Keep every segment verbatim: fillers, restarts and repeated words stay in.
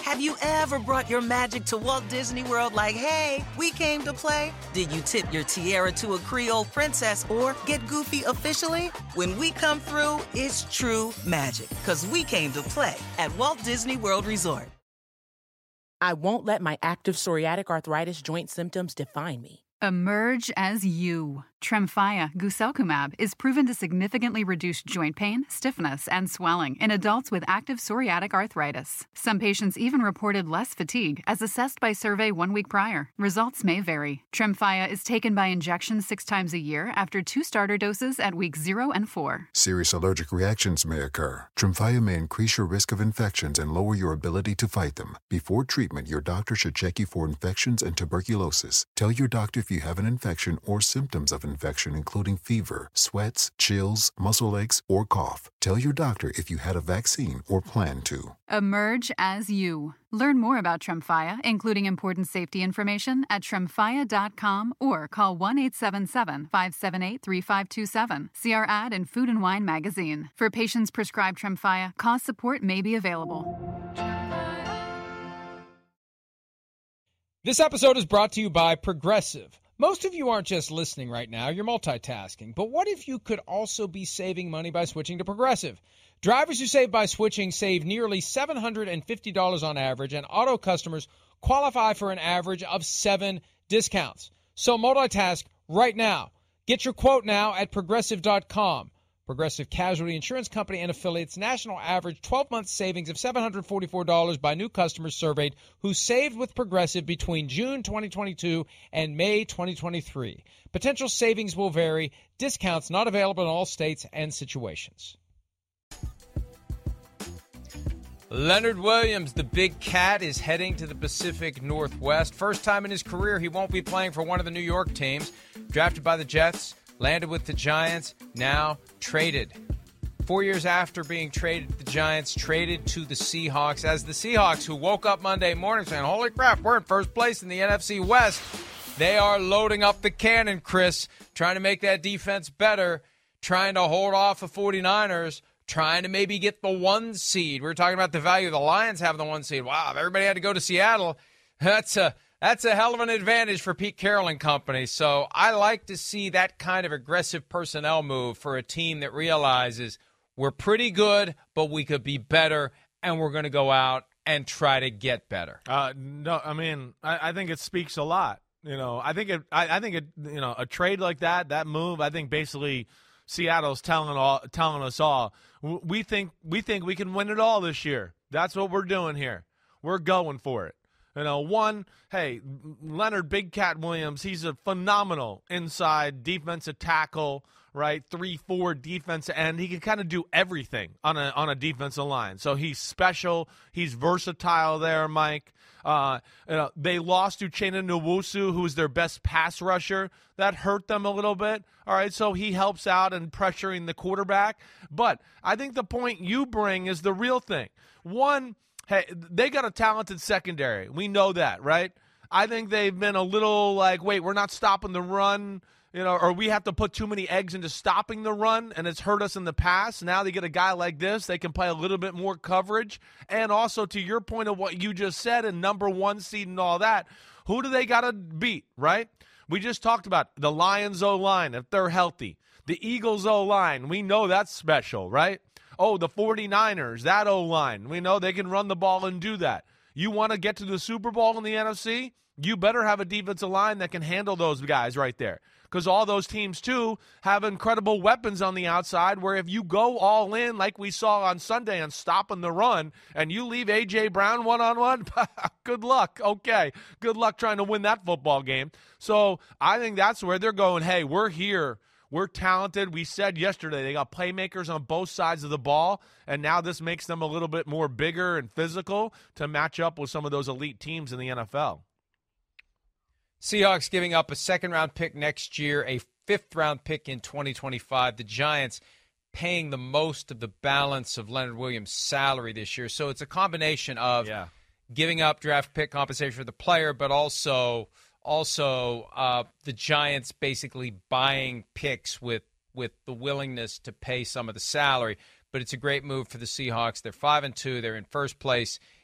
Have you ever brought your magic to Walt Disney World like, hey, we came to play? Did you tip your tiara to a Creole princess or get goofy officially? When we come through, it's true magic, because we came to play at Walt Disney World Resort. I won't let my active psoriatic arthritis joint symptoms define me. Emerge as you. Tremfya guselkumab is proven to significantly reduce joint pain, stiffness, and swelling in adults with active psoriatic arthritis. Some patients even reported less fatigue, as assessed by survey one week prior. Results may vary. Tremfya is taken by injection six times a year after two starter doses at weeks zero and four. Serious allergic reactions may occur. Tremfya may increase your risk of infections and lower your ability to fight them. Before treatment, your doctor should check you for infections and tuberculosis. Tell your doctor if you have an infection or symptoms of infection, including fever, sweats, chills, muscle aches, or cough. Tell your doctor if you had a vaccine or plan to. Emerge as you. Learn more about Tremfya, including important safety information, at tremfya dot com or call one eight seven seven, five seven eight, three five two seven. See our ad in Food and Wine magazine. For patients prescribed Tremfya, cost support may be available. This episode is brought to you by Progressive. Most of you aren't just listening right now, you're multitasking. But what if you could also be saving money by switching to Progressive? Drivers who save by switching save nearly seven hundred fifty dollars on average, and auto customers qualify for an average of seven discounts. So multitask right now. Get your quote now at progressive dot com. Progressive Casualty Insurance Company and affiliates, national average twelve-month savings of seven hundred forty-four dollars by new customers surveyed who saved with Progressive between June twenty twenty-two and May twenty twenty-three. Potential savings will vary. Discounts not available in all states and situations. Leonard Williams, the big cat, is heading to the Pacific Northwest. First time in his career he won't be playing for one of the New York teams. Drafted by the Jets, landed with the Giants, now traded. Four years after being traded to the Giants, traded to the Seahawks. As the Seahawks, who woke up Monday morning saying, holy crap, we're in first place in the N F C West. They are loading up the cannon, Chris, trying to make that defense better, trying to hold off the 49ers, trying to maybe get the one seed. We were talking about the value of the Lions having the one seed. Wow, if everybody had to go to Seattle, that's a That's a hell of an advantage for Pete Carroll and company. So I like to see that kind of aggressive personnel move for a team that realizes we're pretty good, but we could be better, and we're going to go out and try to get better. Uh, no, I mean, I, I think it speaks a lot. You know, I think it. I, I think it. You know, a trade like that, that move. I think basically Seattle's telling all, telling us all, we think we think we can win it all this year. That's what we're doing here. We're going for it. You know, one, hey, Leonard Big Cat Williams, he's a phenomenal inside defensive tackle, right? three four defensive end. He can kind of do everything on a on a defensive line. So he's special. He's versatile there, Mike. Uh, you know, they lost Uchenna Nwosu, who's their best pass rusher. That hurt them a little bit. All right, so he helps out in pressuring the quarterback. But I think the point you bring is the real thing. One, hey, they got a talented secondary. We know that, right? I think they've been a little like, wait, we're not stopping the run, you know, or we have to put too many eggs into stopping the run, and it's hurt us in the past. Now they get a guy like this. They can play a little bit more coverage. And also, to your point of what you just said, and number one seed and all that, who do they got to beat, right? We just talked about the Lions O-line, if they're healthy. The Eagles O-line, we know that's special, right? Oh, the 49ers, that O-line. We know they can run the ball and do that. You want to get to the Super Bowl in the N F C? You better have a defensive line that can handle those guys right there. Because all those teams, too, have incredible weapons on the outside where if you go all in like we saw on Sunday and stopping the run and you leave A J. Brown one-on-one, good luck. Okay, good luck trying to win that football game. So I think that's where they're going, hey, we're here. We're talented. We said yesterday they got playmakers on both sides of the ball, and now this makes them a little bit more bigger and physical to match up with some of those elite teams in the N F L. Seahawks giving up a second-round pick next year, a fifth-round pick in twenty twenty-five. The Giants paying the most of the balance of Leonard Williams' salary this year. So it's a combination of yeah. giving up draft pick compensation for the player, but also – Also, uh, the Giants basically buying picks with, with the willingness to pay some of the salary. But it's a great move for the Seahawks. They're five and two. They're in first place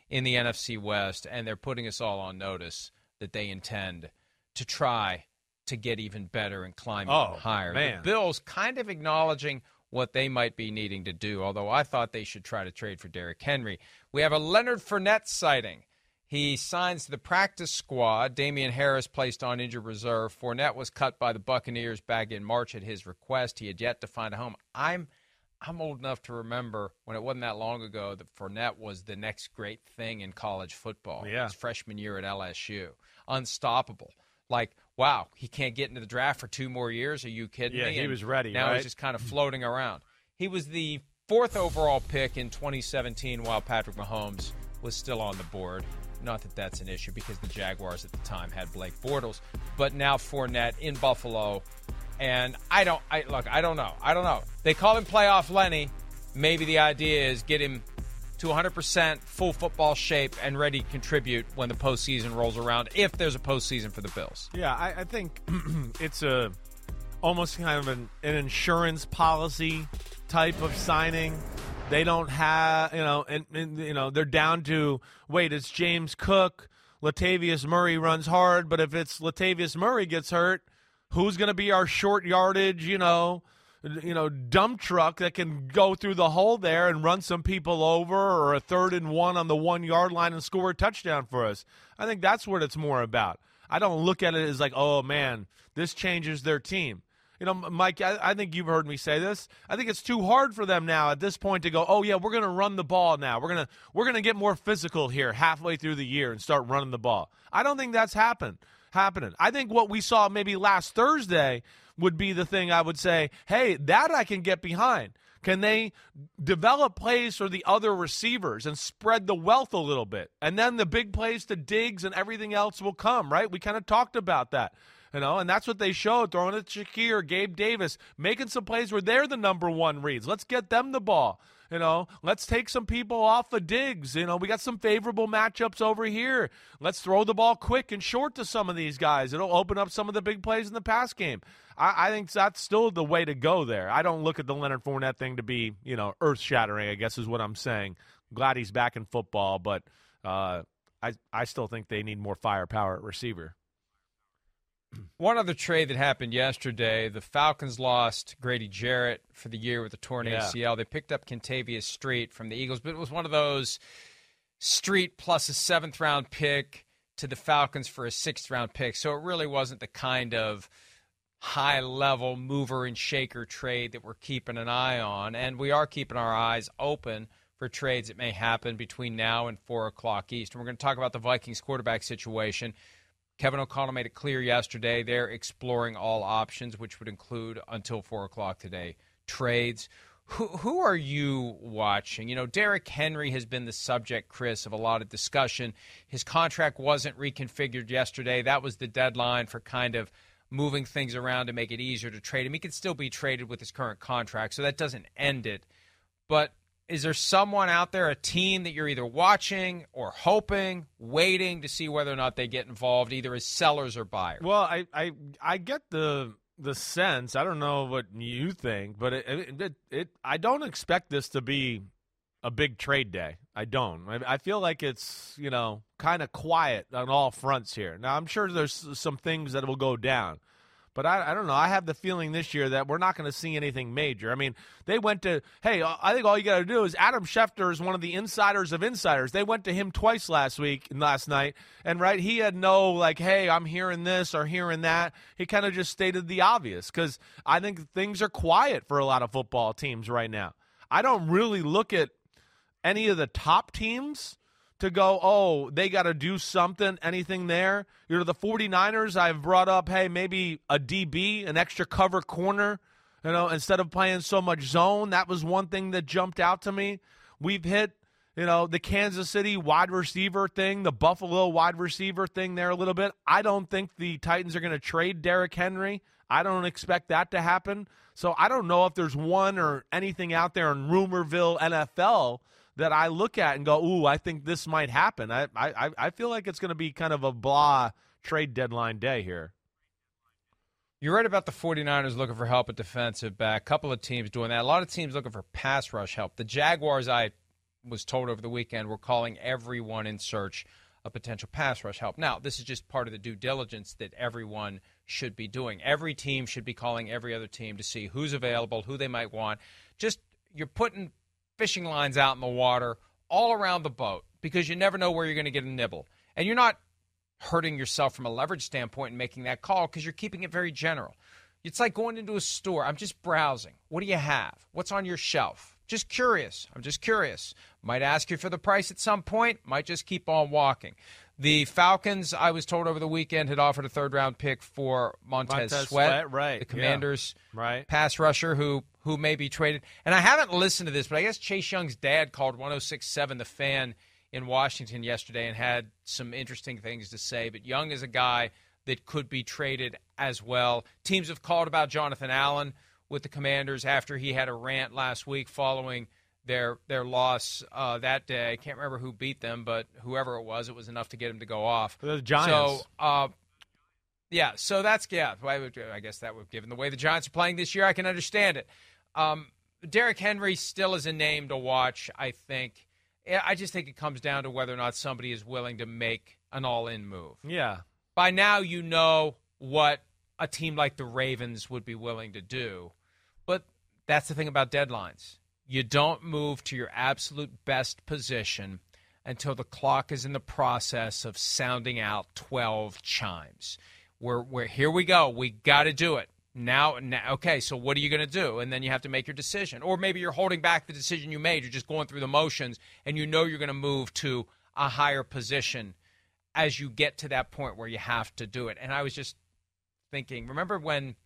in the N F C West, and they're putting us all on notice that they intend to try to get even better and climb oh, even higher. Man. The Bills kind of acknowledging what they might be needing to do, although I thought they should try to trade for Derrick Henry. We have a Leonard Fournette sighting. He signs to the practice squad. Damian Harris placed on injured reserve. Fournette was cut by the Buccaneers back in March at his request. He had yet to find a home. I'm I'm old enough to remember when it wasn't that long ago that Fournette was the next great thing in college football. Yeah. His freshman year at L S U. Unstoppable. Like, wow, he can't get into the draft for two more years? Are you kidding yeah, me? he And was ready, now right? he's just kind of floating around. He was the fourth overall pick in twenty seventeen while Patrick Mahomes was still on the board. Not that that's an issue because the Jaguars at the time had Blake Bortles. But now Fournette in Buffalo. And I don't I look, I don't know. I don't know. They call him Playoff Lenny. Maybe the idea is get him to one hundred percent full football shape and ready to contribute when the postseason rolls around, if there's a postseason for the Bills. Yeah, I, I think it's a almost kind of an, an insurance policy type of signing. They don't have, you know, and, and you know they're down to wait. It's James Cook. Latavius Murray runs hard, but if it's Latavius Murray gets hurt, who's going to be our short yardage, you know, you know, dump truck that can go through the hole there and run some people over, or a third and one on the one-yard line and score a touchdown for us? I think that's what it's more about. I don't look at it as like, oh, man, this changes their team. You know, Mike, I, I think you've heard me say this. I think it's too hard for them now at this point to go, oh, yeah, we're going to run the ball now. We're going to we're going to get more physical here halfway through the year and start running the ball. I don't think that's happen, happening. I think what we saw maybe last Thursday would be the thing I would say, hey, that I can get behind. Can they develop plays for the other receivers and spread the wealth a little bit? And then the big plays to Diggs and everything else will come, right? We kind of talked about that. You know, and that's what they showed, throwing it to Shakir, Gabe Davis, making some plays where they're the number one reads. Let's get them the ball. You know, let's take some people off of Diggs. You know, we got some favorable matchups over here. Let's throw the ball quick and short to some of these guys. It'll open up some of the big plays in the pass game. I, I think that's still the way to go there. I don't look at the Leonard Fournette thing to be, you know, earth-shattering, I guess is what I'm saying. Glad he's back in football, but uh, I, I still think they need more firepower at receiver. One other trade that happened yesterday, the Falcons lost Grady Jarrett for the year with a torn Yeah. A C L. They picked up Kentavious Street from the Eagles, but it was one of those Street plus a seventh-round pick to the Falcons for a sixth-round pick. So it really wasn't the kind of high-level mover and shaker trade that we're keeping an eye on. And we are keeping our eyes open for trades that may happen between now and four o'clock Eastern. We're going to talk about the Vikings quarterback situation. Kevin O'Connell made it clear yesterday they're exploring all options, which would include, until four o'clock today, trades. Who, who are you watching? You know, Derrick Henry has been the subject, Chris, of a lot of discussion. His contract wasn't reconfigured yesterday. That was the deadline for kind of moving things around to make it easier to trade him. He could still be traded with his current contract, so that doesn't end it. But is there someone out there, a team that you're either watching or hoping, waiting to see whether or not they get involved, either as sellers or buyers? Well, I I, I get the the sense. I don't know what you think, but it, it, it, it I don't expect this to be a big trade day. I don't. I, I feel like it's, you know, kind of quiet on all fronts here. Now, I'm sure there's some things that will go down. But I, I don't know. I have the feeling this year that we're not going to see anything major. I mean, they went to, hey, I think all you got to do is Adam Schefter is one of the insiders of insiders. They went to him twice last week, last night, and right, he had no, like, hey, I'm hearing this or hearing that. He kind of just stated the obvious because I think things are quiet for a lot of football teams right now. I don't really look at any of the top teams to go, oh, they got to do something, anything there. You know, the 49ers, I've brought up, hey, maybe a D B, an extra cover corner, you know, instead of playing so much zone. That was one thing that jumped out to me. We've hit, you know, the Kansas City wide receiver thing, the Buffalo wide receiver thing there a little bit. I don't think the Titans are going to trade Derrick Henry. I don't expect that to happen. So I don't know if there's one or anything out there in Rumorville N F L that I look at and go, ooh, I think this might happen. I I, I feel like it's going to be kind of a blah trade deadline day here. You're right about the 49ers looking for help at defensive back. A couple of teams doing that. A lot of teams looking for pass rush help. The Jaguars, I was told over the weekend, we're calling everyone in search of potential pass rush help. Now, this is just part of the due diligence that everyone should be doing. Every team should be calling every other team to see who's available, who they might want. Just you're putting fishing lines out in the water all around the boat because you never know where you're going to get a nibble. And you're not hurting yourself from a leverage standpoint and making that call because you're keeping it very general. It's like going into a store. I'm just browsing. What do you have? What's on your shelf? Just curious. I'm just curious. Might ask you for the price at some point. Might just keep on walking. The Falcons, I was told over the weekend, had offered a third-round pick for Montez, Montez Sweat, Sweat, right. the Commanders' yeah. right. pass rusher who who may be traded. And I haven't listened to this, but I guess Chase Young's dad called one oh six point seven The Fan in Washington yesterday and had some interesting things to say. But Young is a guy that could be traded as well. Teams have called about Jonathan Allen with the Commanders after he had a rant last week following their their loss uh, that day. I can't remember who beat them, but whoever it was, it was enough to get him to go off. The Giants. So, uh, yeah, so that's, yeah, I guess that would, given the way the Giants are playing this year, I can understand it. Um, Derrick Henry still is a name to watch, I think. I just think it comes down to whether or not somebody is willing to make an all-in move. Yeah. By now you know what a team like the Ravens would be willing to do. But that's the thing about deadlines. You don't move to your absolute best position until the clock is in the process of sounding out twelve chimes. We're, we're here we go. We got to do it. Now, now, okay, so what are you going to do? And then you have to make your decision. Or maybe you're holding back the decision you made. You're just going through the motions, and you know you're going to move to a higher position as you get to that point where you have to do it. And I was just thinking, remember when,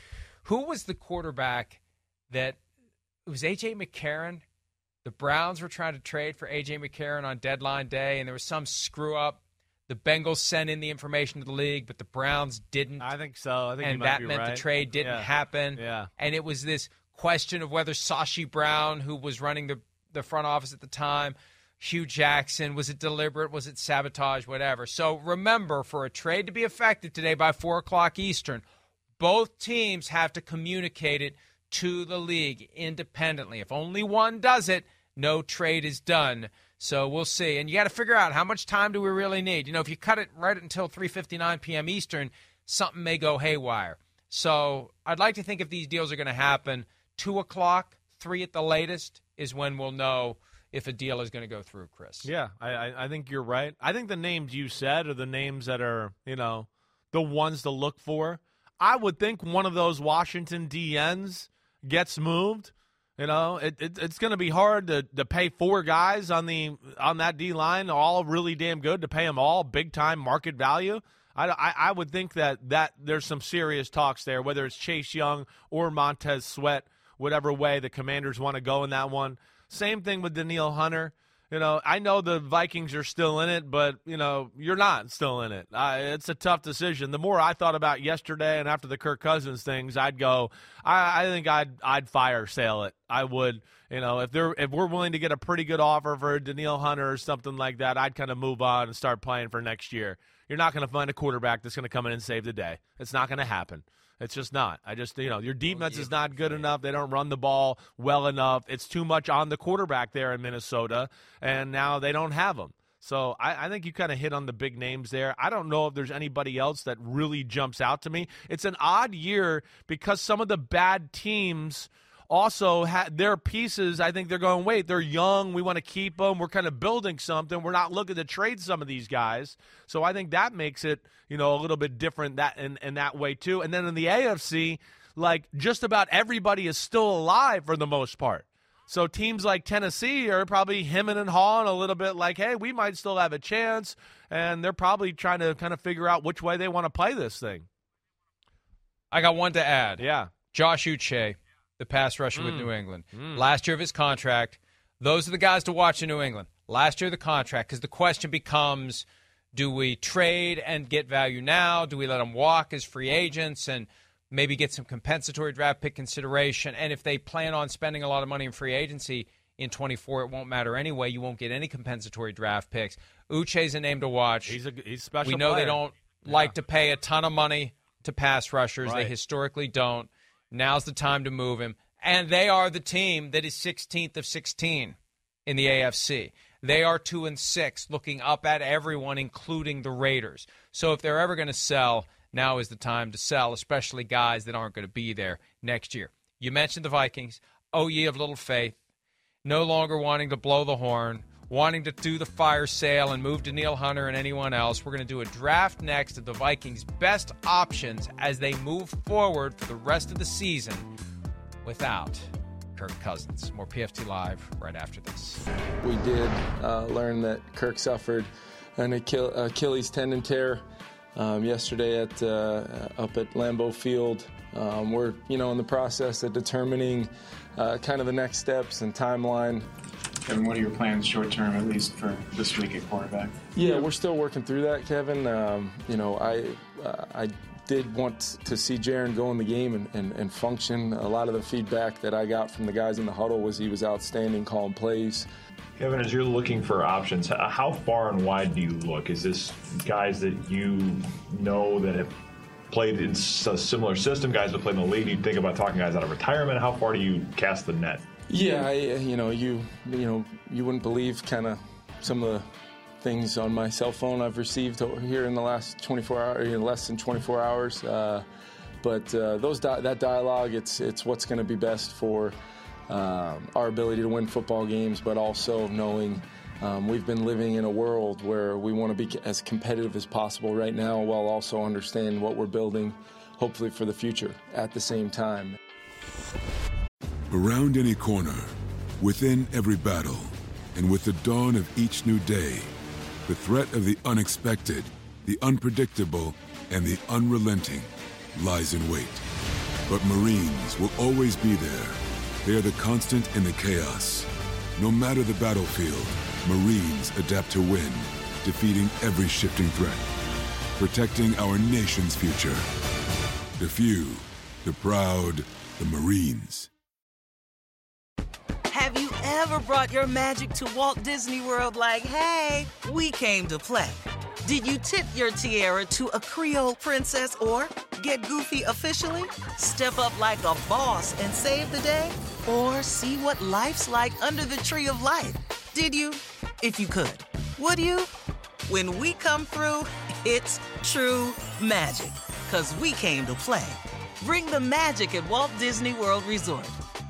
who was the quarterback that, it was A J McCarron? The Browns were trying to trade for A J McCarron on deadline day, and there was some screw-up. The Bengals sent in the information to the league, but the Browns didn't. I think so. I think and you might that be meant right. the trade didn't yeah. happen. Yeah. And it was this question of whether Sashi Brown, who was running the, the front office at the time, Hugh Jackson, was it deliberate, was it sabotage, whatever. So remember, for a trade to be effective today by four o'clock Eastern, both teams have to communicate it to the league independently. If only one does it, no trade is done. So we'll see. And you got to figure out how much time do we really need. You know, if you cut it right until three fifty-nine p.m. Eastern, something may go haywire. So I'd like to think if these deals are going to happen, two o'clock, three at the latest, is when we'll know if a deal is going to go through, Chris. Yeah, I, I think you're right. I think the names you said are the names that are, you know, the ones to look for. I would think one of those Washington D Ns gets moved. You know, it, it it's going to be hard to, to pay four guys on the on that D line, all really damn good, to pay them all big time market value. I, I, I would think that, that there's some serious talks there, whether it's Chase Young or Montez Sweat, whatever way the Commanders want to go in that one. Same thing with Danielle Hunter. You know, I know the Vikings are still in it, but, you know, you're not still in it. Uh, it's a tough decision. The more I thought about yesterday and after the Kirk Cousins things, I'd go, I, I think I'd I'd fire sale it. I would, you know, if they're if we're willing to get a pretty good offer for Danielle Hunter or something like that, I'd kind of move on and start playing for next year. You're not going to find a quarterback that's going to come in and save the day. It's not going to happen. It's just not. I just, you know, your defense is not good enough. They don't run the ball well enough. It's too much on the quarterback there in Minnesota, and now they don't have them. So I, I think you kind of hit on the big names there. I don't know if there's anybody else that really jumps out to me. It's an odd year because some of the bad teams also had their pieces. I think they're going, wait, they're young. We want to keep them. We're kind of building something. We're not looking to trade some of these guys. So I think that makes it, you know, a little bit different that in, in that way too. And then in the A F C, like just about everybody is still alive for the most part. So teams like Tennessee are probably hemming and hawing a little bit like, hey, we might still have a chance. And they're probably trying to kind of figure out which way they want to play this thing. I got one to add. Yeah. Josh Uche, the pass rusher mm. with New England. Mm. Last year of his contract, those are the guys to watch in New England. Last year of the contract, because the question becomes, do we trade and get value now? Do we let them walk as free agents and maybe get some compensatory draft pick consideration? And if they plan on spending a lot of money in free agency in twenty-four, it won't matter anyway. You won't get any compensatory draft picks. Uche's a name to watch. He's a he's a special We know player. they don't yeah. like to pay a ton of money to pass rushers. Right. They historically don't. Now's the time to move him. And they are the team that is sixteenth of sixteen in the A F C. They are two and six, looking up at everyone, including the Raiders. So if they're ever going to sell, now is the time to sell, especially guys that aren't going to be there next year. You mentioned the Vikings. Oh, ye of little faith. No longer wanting to blow the horn, wanting to do the fire sale and move to Neil Hunter and anyone else. We're going to do a draft next of the Vikings' best options as they move forward for the rest of the season without Kirk Cousins. More P F T Live right after this. We did uh, learn that Kirk suffered an Achille- Achilles tendon tear um, yesterday at uh, up at Lambeau Field. Um, we're, you know, in the process of determining uh, kind of the next steps and timeline. Kevin, what are your plans short term, at least for this week at quarterback? Yeah, we're still working through that, Kevin. Um, you know, I uh, I did want to see Jaren go in the game and, and, and function. A lot of the feedback that I got from the guys in the huddle was he was outstanding calling plays. Kevin, as you're looking for options, how far and wide do you look? Is this guys that you know that have played in a similar system, guys that played in the league? You think about talking guys out of retirement. How far do you cast the net? Yeah, I, you know, you you know, you wouldn't believe kind of some of the things on my cell phone I've received here in the last twenty-four hours, you know, less than twenty-four hours. Uh, but uh, those di- that dialogue, it's it's what's going to be best for um, our ability to win football games, but also knowing um, we've been living in a world where we want to be as competitive as possible right now, while also understanding what we're building, hopefully for the future at the same time. Around any corner, within every battle, and with the dawn of each new day, the threat of the unexpected, the unpredictable, and the unrelenting lies in wait. But Marines will always be there. They are the constant in the chaos. No matter the battlefield, Marines adapt to win, defeating every shifting threat, protecting our nation's future. The few, the proud, the Marines. Have you ever brought your magic to Walt Disney World like, hey, we came to play? Did you tip your tiara to a Creole princess or get goofy officially? Step up like a boss and save the day? Or see what life's like under the tree of life? Did you? If you could. Would you? When we come through, it's true magic. 'Cause we came to play. Bring the magic at Walt Disney World Resort.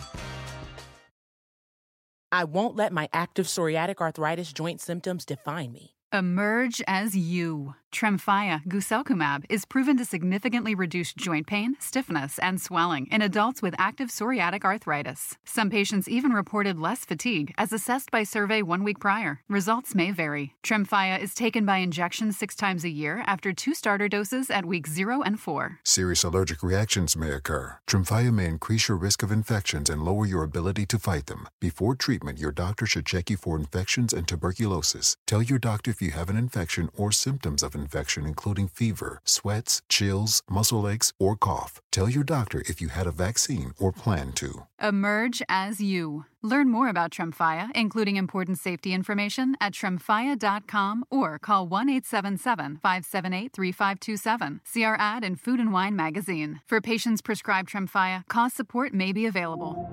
I won't let my active psoriatic arthritis joint symptoms define me. Emerge as you. Tremfya guselkumab is proven to significantly reduce joint pain, stiffness, and swelling in adults with active psoriatic arthritis. Some patients even reported less fatigue as assessed by survey one week prior. Results may vary. Tremfya is taken by injection six times a year after two starter doses at weeks zero and four. Serious allergic reactions may occur. Tremfya may increase your risk of infections and lower your ability to fight them. Before treatment, your doctor should check you for infections and tuberculosis. Tell your doctor if you have an infection or symptoms of infection, including fever, sweats, chills, muscle aches, or cough. Tell your doctor if you had a vaccine or plan to. Emerge as you. Learn more about Tremfya, including important safety information, at tremfya dot com or call one eight seven seven, five seven eight, three five two seven. See our ad in Food and Wine magazine. For patients prescribed Tremfya, cost support may be available.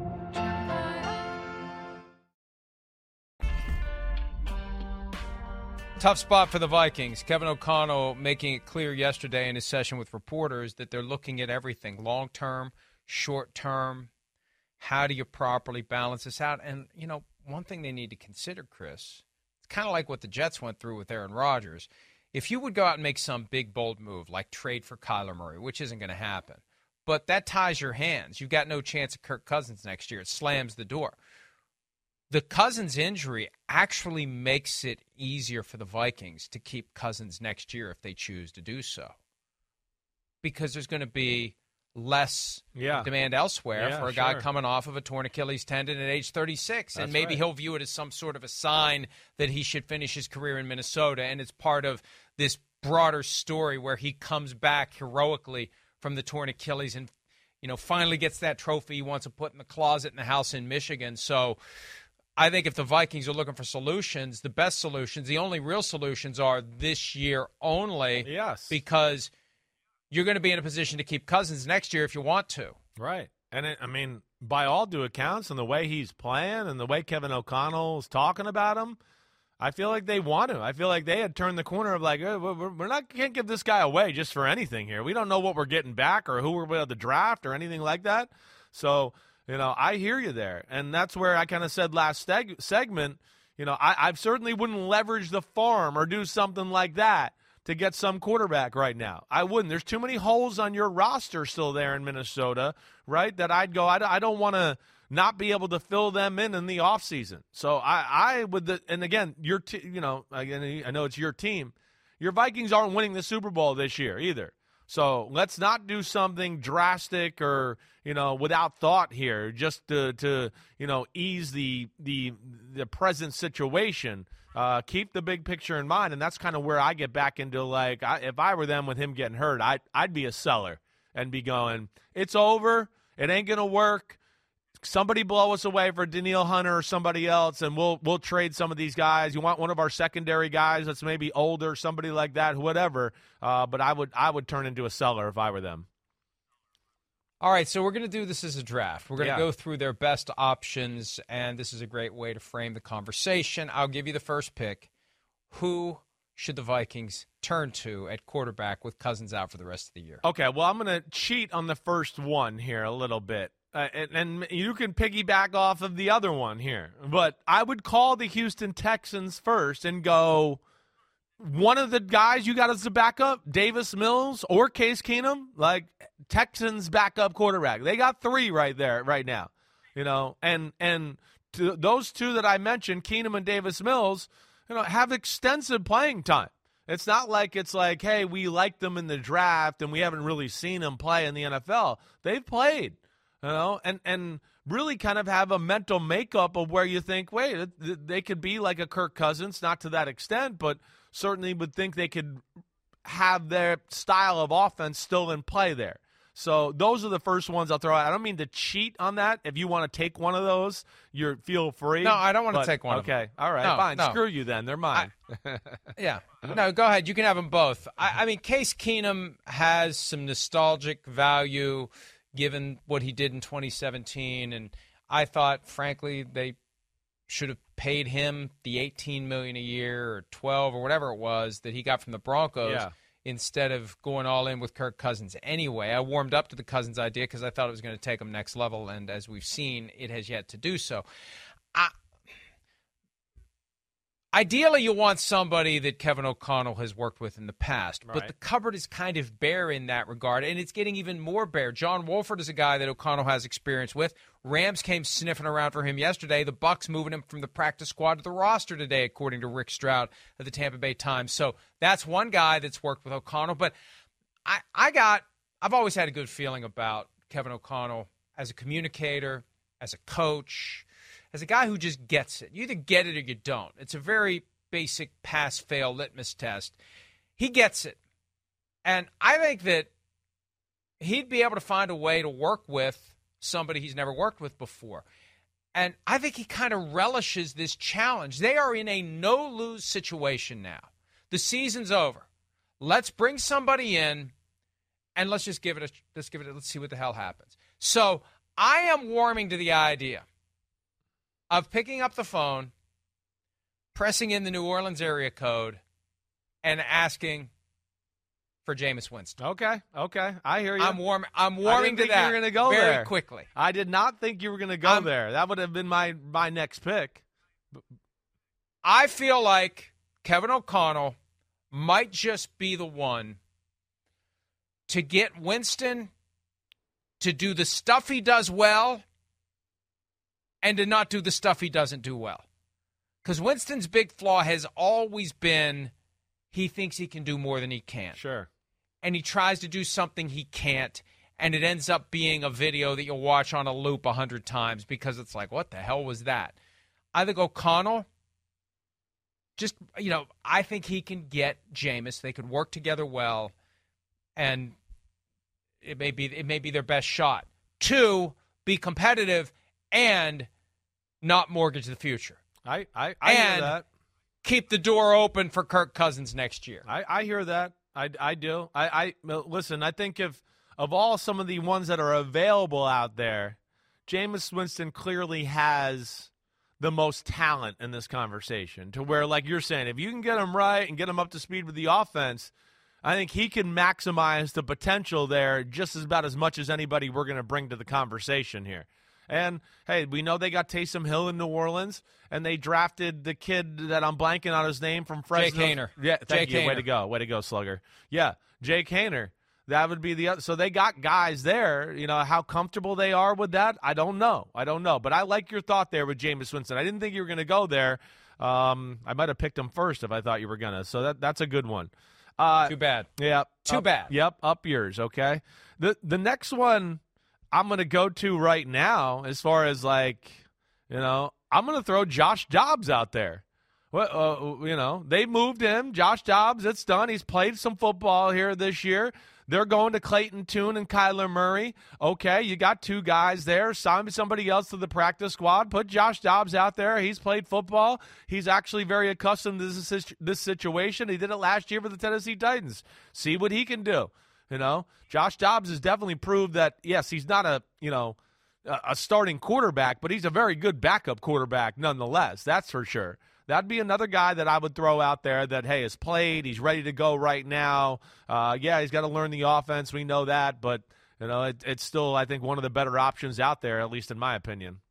Tough spot for the Vikings. Kevin O'Connell making it clear yesterday in his session with reporters that they're looking at everything, long-term, short-term. How do you properly balance this out? And, you know, one thing they need to consider, Chris, it's kind of like what the Jets went through with Aaron Rodgers. If you would go out and make some big, bold move, like trade for Kyler Murray, which isn't going to happen, but that ties your hands. You've got no chance of Kirk Cousins next year. It slams the door. The Cousins injury actually makes it easier for the Vikings to keep Cousins next year if they choose to do so, because there's going to be less yeah. demand elsewhere yeah, for a sure. guy coming off of a torn Achilles tendon at age thirty-six. That's and maybe right. he'll view it as some sort of a sign that he should finish his career in Minnesota, and it's part of this broader story where he comes back heroically from the torn Achilles and, you know, finally gets that trophy he wants to put in the closet in the house in Michigan. So I think if the Vikings are looking for solutions, the best solutions, the only real solutions are this year only. Yes. Because you're going to be in a position to keep Cousins next year if you want to. Right. And, it, I mean, by all due accounts, and the way he's playing and the way Kevin O'Connell's talking about him, I feel like they want him. I feel like they had turned the corner of like, oh, we're not can't give this guy away just for anything here. We don't know what we're getting back or who we're going to draft or anything like that. So, you know, I hear you there. And that's where I kind of said last seg- segment, you know, I, I certainly wouldn't leverage the farm or do something like that to get some quarterback right now. I wouldn't. There's too many holes on your roster still there in Minnesota, right, that I'd go, I, I don't want to not be able to fill them in in the offseason. So I, I would, the, and again, your t- you know, again, I know it's your team. Your Vikings aren't winning the Super Bowl this year either. So let's not do something drastic or, you know, without thought here, just to, to you know, ease the the the present situation. Uh, keep the big picture in mind, and that's kind of where I get back into, like, I, if I were them with him getting hurt, I'd, I'd be a seller and be going, it's over, it ain't going to work. Somebody blow us away for Danielle Hunter or somebody else, and we'll we'll trade some of these guys. You want one of our secondary guys that's maybe older, somebody like that, whatever. Uh, but I would I would turn into a seller if I were them. All right, so we're going to do this as a draft. We're going to Yeah. go through their best options, and this is a great way to frame the conversation. I'll give you the first pick. Who should the Vikings turn to at quarterback with Cousins out for the rest of the year? Okay, well, I'm going to cheat on the first one here a little bit. Uh, and, and you can piggyback off of the other one here. But I would call the Houston Texans first and go, one of the guys you got as a backup, Davis Mills or Case Keenum, like Texans backup quarterback. They got three right there right now, you know. And and to those two that I mentioned, Keenum and Davis Mills, you know, have extensive playing time. It's not like it's like, hey, we liked them in the draft and we haven't really seen them play in the N F L. They've played. You know, and, and really kind of have a mental makeup of where you think, wait, they could be like a Kirk Cousins, not to that extent, but certainly would think they could have their style of offense still in play there. So those are the first ones I'll throw out. I don't mean to cheat on that. If you want to take one of those, you're feel free. No, I don't want but, to take one okay. of them. All right, no, fine. No. Screw you then. They're mine. I, yeah. No, go ahead. You can have them both. I, I mean, Case Keenum has some nostalgic value given what he did in twenty seventeen, and I thought, frankly, they should have paid him the eighteen million dollars a year or twelve or whatever it was that he got from the Broncos Yeah. instead of going all in with Kirk Cousins. Anyway, I warmed up to the Cousins idea because I thought it was going to take him next level, and as we've seen, it has yet to do so. I, Ideally, you want somebody that Kevin O'Connell has worked with in the past, Right. but the cupboard is kind of bare in that regard, and it's getting even more bare. John Wolford is a guy that O'Connell has experience with. Rams came sniffing around for him yesterday. The Bucs moving him from the practice squad to the roster today, according to Rick Stroud of the Tampa Bay Times. So that's one guy that's worked with O'Connell. But I, I got, I've always had a good feeling about Kevin O'Connell as a communicator, as a coach, as a guy who just gets it. You either get it or you don't. It's a very basic pass-fail litmus test. He gets it. And I think that he'd be able to find a way to work with somebody he's never worked with before. And I think he kind of relishes this challenge. They are in a no-lose situation now. The season's over. Let's bring somebody in, and let's just give it a, let's give it a, let's see what the hell happens. So I am warming to the idea of picking up the phone, pressing in the New Orleans area code, and asking for Jameis Winston. Okay, okay. I hear you. I'm warm. I'm I warming didn't to think that you were gonna go very there. quickly. I did not think you were going to go I'm- there. That would have been my, my next pick. I feel like Kevin O'Connell might just be the one to get Winston to do the stuff he does well and to not do the stuff he doesn't do well. Because Winston's big flaw has always been he thinks he can do more than he can. Sure. And he tries to do something he can't, and it ends up being a video that you'll watch on a loop a hundred times because it's like, what the hell was that? I think O'Connell, just, you know, I think he can get Jameis. They could work together well, and it may be it may be their best shot. Two, be competitive and not mortgage the future. I, I, I and hear that. Keep the door open for Kirk Cousins next year. I, I hear that. I, I do. I, I listen, I think if of all some of the ones that are available out there, Jameis Winston clearly has the most talent in this conversation, to where, like you're saying, if you can get him right and get him up to speed with the offense, I think he can maximize the potential there just as about as much as anybody we're going to bring to the conversation here. And, hey, we know they got Taysom Hill in New Orleans, and they drafted the kid that I'm blanking on his name from Fresno. Jake Haener. Yeah, thank Jake you. Way Haener. to go. Way to go, Slugger. Yeah, Jake Haener. That would be the other. So they got guys there. You know, how comfortable they are with that, I don't know. I don't know. But I like your thought there with Jameis Winston. I didn't think you were going to go there. Um, I might have picked him first if I thought you were going to. So that that's a good one. Uh, Too bad. Yeah. Too up, bad. Yep, up yours, okay? The The next one I'm going to go to right now, as far as, like, you know, I'm going to throw Josh Dobbs out there. Well, uh, you know, they moved him. Josh Dobbs, it's done. He's played some football here this year. They're going to Clayton Tune and Kyler Murray. Okay, you got two guys there. Sign somebody else to the practice squad. Put Josh Dobbs out there. He's played football. He's actually very accustomed to this, this situation. He did it last year for the Tennessee Titans. See what he can do. You know, Josh Dobbs has definitely proved that, yes, he's not a, you know, a starting quarterback, but he's a very good backup quarterback nonetheless. That's for sure. That'd be another guy that I would throw out there that, hey, has played. He's ready to go right now. Uh, yeah, he's got to learn the offense. We know that. But, you know, it, it's still, I think, one of the better options out there, at least in my opinion.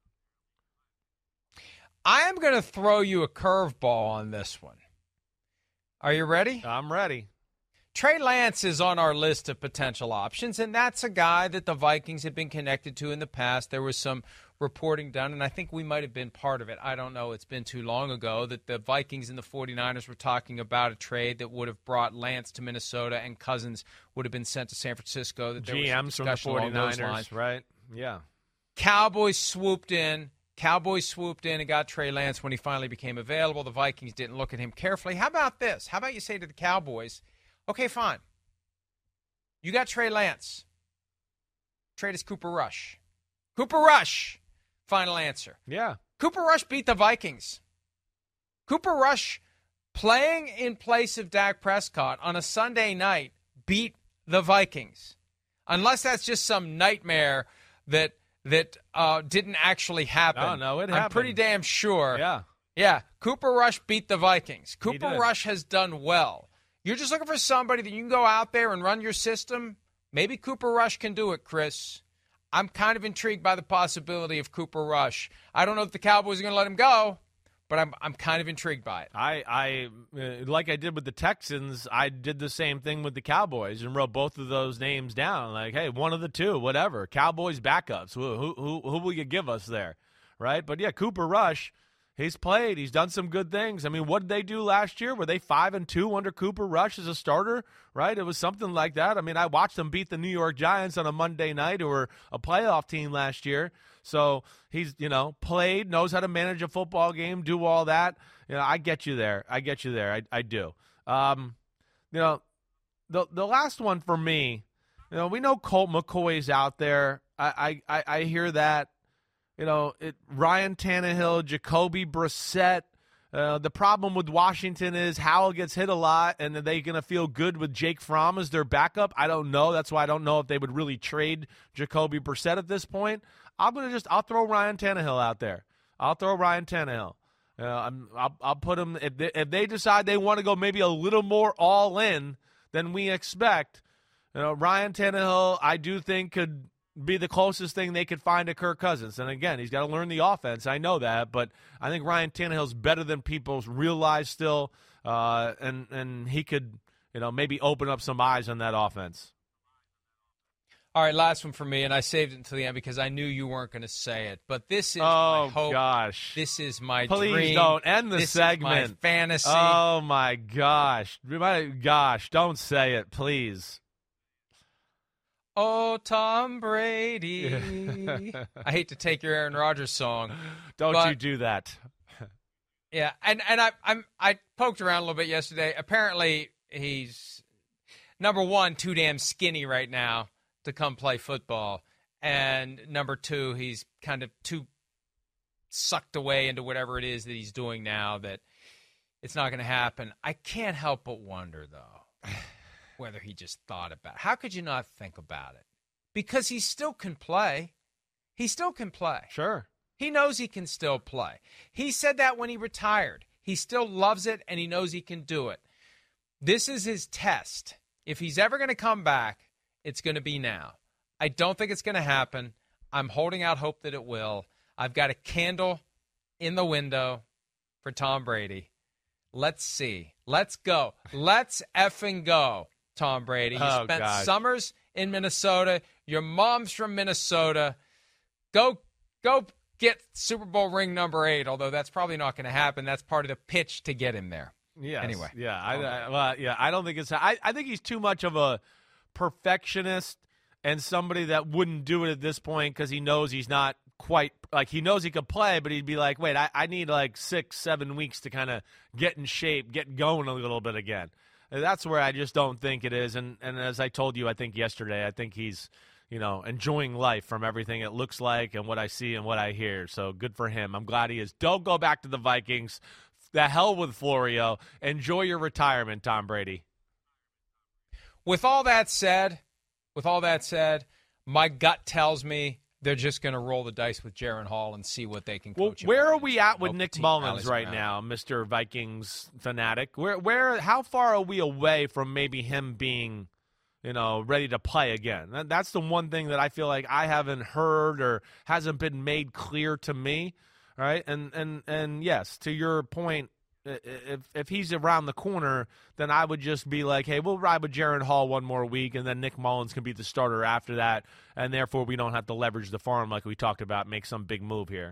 I am going to throw you a curveball on this one. Are you ready? I'm ready. Trey Lance is on our list of potential options, and that's a guy that the Vikings have been connected to in the past. There was some reporting done, and I think we might have been part of it. I don't know. It's been too long ago that the Vikings and the 49ers were talking about a trade that would have brought Lance to Minnesota and Cousins would have been sent to San Francisco. That there G Ms was from the along those 49ers, lines. right? Yeah. Cowboys swooped in. Cowboys swooped in and got Trey Lance when he finally became available. The Vikings didn't look at him carefully. How about this? How about you say to the Cowboys, okay, fine. You got Trey Lance. Trade us Cooper Rush. Cooper Rush. Final answer. Yeah. Cooper Rush beat the Vikings. Cooper Rush, playing in place of Dak Prescott on a Sunday night, beat the Vikings. Unless that's just some nightmare that that uh, didn't actually happen. No, no, it happened. I'm pretty damn sure. Yeah. Yeah. Cooper Rush beat the Vikings. Cooper did. Rush has done well. You're just looking for somebody that you can go out there and run your system. Maybe Cooper Rush can do it, Chris. I'm kind of intrigued by the possibility of Cooper Rush. I don't know if the Cowboys are going to let him go, but I'm I'm kind of intrigued by it. I, I uh, like I did with the Texans, I did the same thing with the Cowboys and wrote both of those names down. Like, hey, one of the two, whatever. Cowboys backups. Who who who will you give us there, right? But yeah, Cooper Rush. He's played. He's done some good things. I mean, what did they do last year? Were they five and two under Cooper Rush as a starter? Right? It was something like that. I mean, I watched them beat the New York Giants on a Monday night, who were a playoff team last year. So he's, you know, played, knows how to manage a football game, do all that. You know, I get you there. I get you there. I, I do. Um, you know, the the last one for me, you know, we know Colt McCoy's out there. I I, I hear that. You know, it, Ryan Tannehill, Jacoby Brissett. Uh, the problem with Washington is Howell gets hit a lot, and are they going to feel good with Jake Fromm as their backup? I don't know. That's why I don't know if they would really trade Jacoby Brissett at this point. I'm going to just – I'll throw Ryan Tannehill out there. I'll throw Ryan Tannehill. Uh, I'm, I'll, I'll put him – if they, if they decide they want to go maybe a little more all in than we expect, you know, Ryan Tannehill I do think could – be the closest thing they could find to Kirk Cousins. And again, he's got to learn the offense. I know that, but I think Ryan Tannehill's better than people realize still, uh, and and he could, you know, maybe open up some eyes on that offense. All right, last one for me, and I saved it until the end because I knew you weren't going to say it. But this is oh, my hope. gosh. This is my Please dream. Please don't end the this segment. Is my fantasy. Oh, my gosh. My gosh, don't say it, please. Oh, Tom Brady. I hate to take your Aaron Rodgers song. Don't but, you do that. Yeah, and, and I I'm I poked around a little bit yesterday. Apparently, he's, number one, too damn skinny right now to come play football. And number two, he's kind of too sucked away into whatever it is that he's doing now that it's not going to happen. I can't help but wonder, though, whether he just thought about it. How could you not think about it? Because he still can play. he still can play. Sure. He knows he can still play. He said that when he retired. He still loves it, and he knows he can do it. This is his test. If he's ever going to come back, it's going to be now. I don't think it's going to happen. I'm holding out hope that it will. I've got a candle in the window for Tom Brady. Let's see. Let's go. Let's effing go, Tom Brady. You oh, spent gosh. summers in Minnesota. Your mom's from Minnesota. Go, go get Super Bowl ring number eight, although that's probably not going to happen. That's part of the pitch to get him there. Yes. Anyway. Yeah. I, I, well, yeah. I don't think it's. I, I think he's too much of a perfectionist and somebody that wouldn't do it at this point because he knows he's not quite like he knows he could play, but he'd be like, wait, I, I need like six, seven weeks to kind of get in shape, get going a little bit again. And that's where I just don't think it is. And and as I told you, I think yesterday, I think he's, you know, enjoying life from everything it looks like and what I see and what I hear. So good for him. I'm glad he is. Don't go back to the Vikings. The hell with Florio. Enjoy your retirement, Tom Brady. With all that said, with all that said, my gut tells me they're just going to roll the dice with Jaren Hall and see what they can coach. Well, where are we at with Hope Nick team Mullins rallies right around. now, Mister Vikings fanatic? Where, where, how far are we away from maybe him being, you know, ready to play again? That- That's the one thing that I feel like I haven't heard or hasn't been made clear to me, right? And and and yes, to your point, if if he's around the corner, then I would just be like, hey, we'll ride with Jaren Hall one more week, and then Nick Mullins can be the starter after that, and therefore we don't have to leverage the farm like we talked about, make some big move here.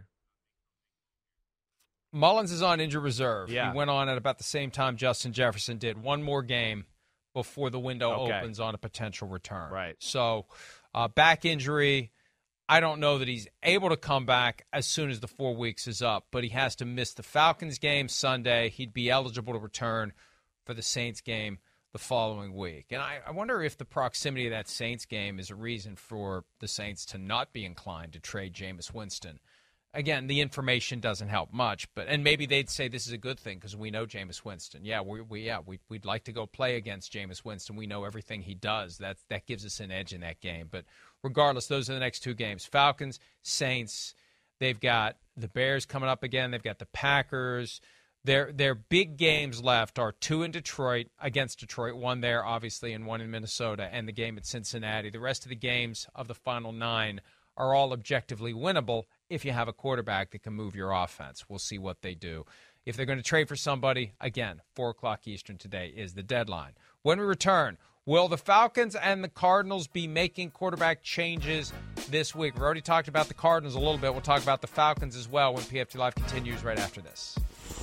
Mullins is on injured reserve. Yeah. He went on at about the same time Justin Jefferson did. One more game before the window Okay. opens on a potential return. Right. So uh, back injury, I don't know that he's able to come back as soon as the four weeks is up, but he has to miss the Falcons game Sunday. He'd be eligible to return for the Saints game the following week. And I, I wonder if the proximity of that Saints game is a reason for the Saints to not be inclined to trade Jameis Winston. Again, the information doesn't help much, but and maybe they'd say this is a good thing because we know Jameis Winston. Yeah, we, we yeah we we'd like to go play against Jameis Winston. We know everything he does. That that gives us an edge in that game. But regardless, those are the next two games: Falcons, Saints. They've got the Bears coming up again. They've got the Packers. Their their big games left are two in Detroit against Detroit, one there obviously, and one in Minnesota, and the game at Cincinnati. The rest of the games of the final nine are all objectively winnable if you have a quarterback that can move your offense. We'll see what they do. If they're going to trade for somebody, again, four o'clock Eastern today is the deadline. When we return, will the Falcons and the Cardinals be making quarterback changes this week? We already talked about the Cardinals a little bit. We'll talk about the Falcons as well when P F T Live continues right after this.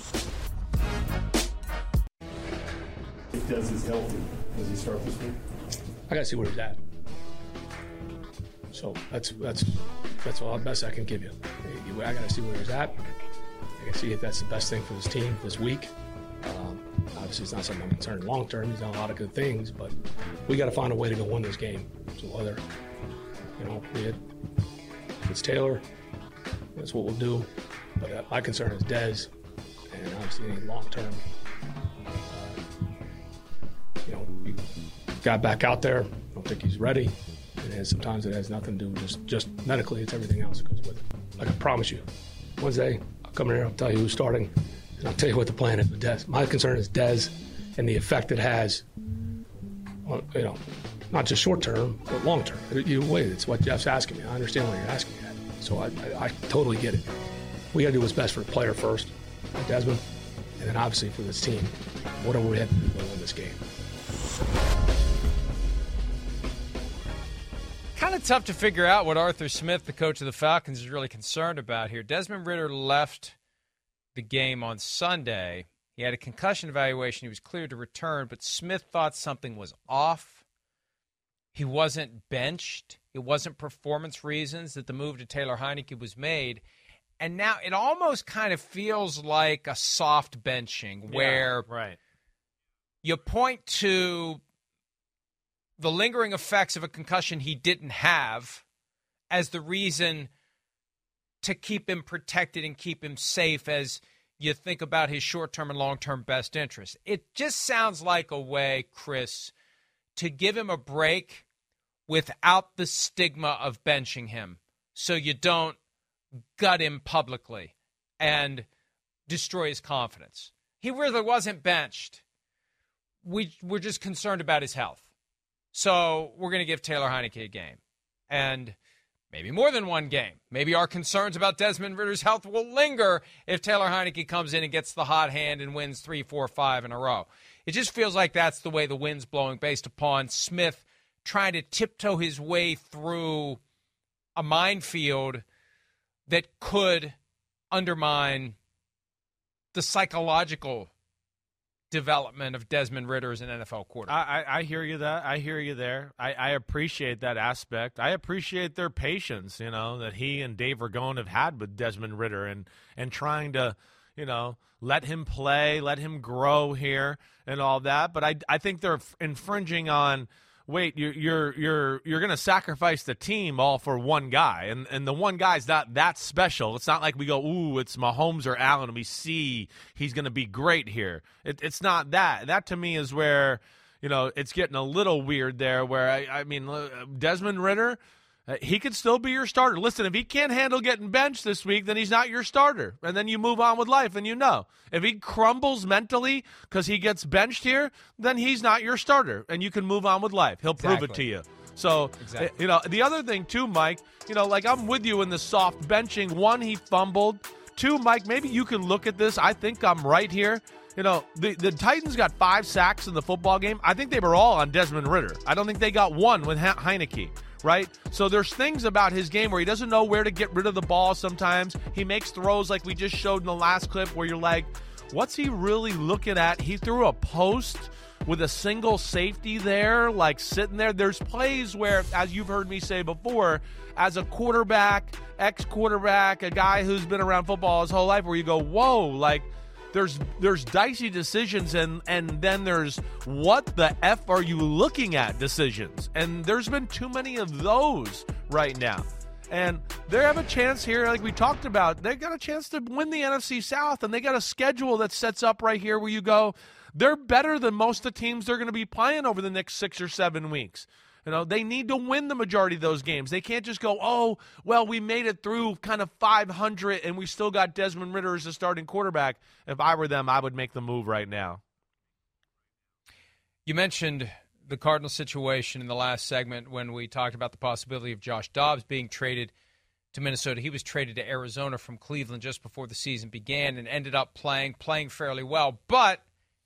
If Dez is healthy, does he start this week? I got to see where he's at. So that's that's that's all the best I can give you. I got to see where he's at. I got to see if that's the best thing for this team this week. Um, obviously, it's not something I'm concerned long term. He's done a lot of good things, but we got to find a way to go win this game. So whether you know it, it's Taylor, that's what we'll do. But uh, my concern is Dez, and obviously any long term. Uh, you know, he got back out there. I don't think he's ready. And sometimes it has nothing to do with just, just medically. It's everything else that goes with it. I can promise you, Wednesday, I'll come in here, I'll tell you who's starting, and I'll tell you what the plan is with Dez. My concern is Dez and the effect it has on, you know, not just short term, but long term. You wait, it's what Jeff's asking me. I understand what you're asking me at. So I, I, I totally get it. We got to do what's best for the player first, like Desmond, and then obviously for this team. What are we have to do to win this game? Kind of tough to figure out what Arthur Smith, the coach of the Falcons, is really concerned about here. Desmond Ridder left the game on Sunday. He had a concussion evaluation. He was cleared to return, but Smith thought something was off. He wasn't benched. It wasn't performance reasons that the move to Taylor Heineke was made. And now it almost kind of feels like a soft benching where yeah, right. you point to the lingering effects of a concussion he didn't have as the reason to keep him protected and keep him safe as you think about his short-term and long-term best interest. It just sounds like a way, Chris, to give him a break without the stigma of benching him so you don't gut him publicly and destroy his confidence. He really wasn't benched. We, we're just concerned about his health. So we're going to give Taylor Heinicke a game. And maybe more than one game. Maybe our concerns about Desmond Ridder's health will linger if Taylor Heinicke comes in and gets the hot hand and wins three, four, five in a row. It just feels like that's the way the wind's blowing based upon Smith trying to tiptoe his way through a minefield that could undermine the psychological development of Desmond Ridder as an N F L quarterback. I, I, I hear you that. I hear you there. I, I appreciate that aspect. I appreciate their patience, you know, that he and Dave Ragone have had with Desmond Ridder and, and trying to, you know, let him play, let him grow here and all that. But I, I think they're infringing on, wait, you're you're you're you're going to sacrifice the team all for one guy, and and the one guy's not that special. It's not like we go, ooh, it's Mahomes or Allen, and we see he's going to be great here. It, it's not that. That to me is where, you know, it's getting a little weird there. Where I, I mean, Desmond Ridder, uh, he could still be your starter. Listen, if he can't handle getting benched this week, then he's not your starter, and then you move on with life. And you know, if he crumbles mentally because he gets benched here, then he's not your starter, and you can move on with life. He'll Exactly. prove it to you. So, Exactly. you know, the other thing too, Mike, you know, like I'm with you in the soft benching. One, he fumbled. Two, Mike, maybe you can look at this. I think I'm right here. You know, the, the Titans got five sacks in the football game. I think they were all on Desmond Ridder. I don't think they got one with he- Heinicke. Right? So there's things about his game where he doesn't know where to get rid of the ball sometimes. He makes throws like we just showed in the last clip where you're like, what's he really looking at? He threw a post with a single safety there, like sitting there. There's plays where, as you've heard me say before, as a quarterback, ex-quarterback, a guy who's been around football his whole life, where you go, whoa, like, There's there's dicey decisions, and, and then there's what the F are you looking at decisions. And there's been too many of those right now. And they have a chance here, like we talked about. They got a chance to win the N F C South, and they got a schedule that sets up right here where you go, they're better than most of the teams they're going to be playing over the next six or seven weeks. You know, they need to win the majority of those games. They can't just go, oh, well, we made it through kind of five hundred and we still got Desmond Ridder as a starting quarterback. If I were them, I would make the move right now. You mentioned the Cardinals situation in the last segment when we talked about the possibility of Josh Dobbs being traded to Minnesota. He was traded to Arizona from Cleveland just before the season began and ended up playing, playing fairly well. But